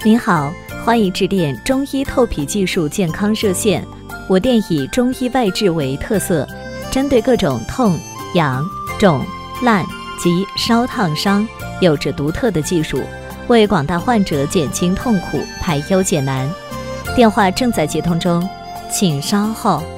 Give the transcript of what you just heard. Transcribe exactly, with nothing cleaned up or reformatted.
您好，欢迎致电中医透皮技术健康热线。我店以中医外治为特色，针对各种痛、痒、肿、烂及烧烫伤，有着独特的技术，为广大患者减轻痛苦、排忧解难。电话正在接通中，请稍后。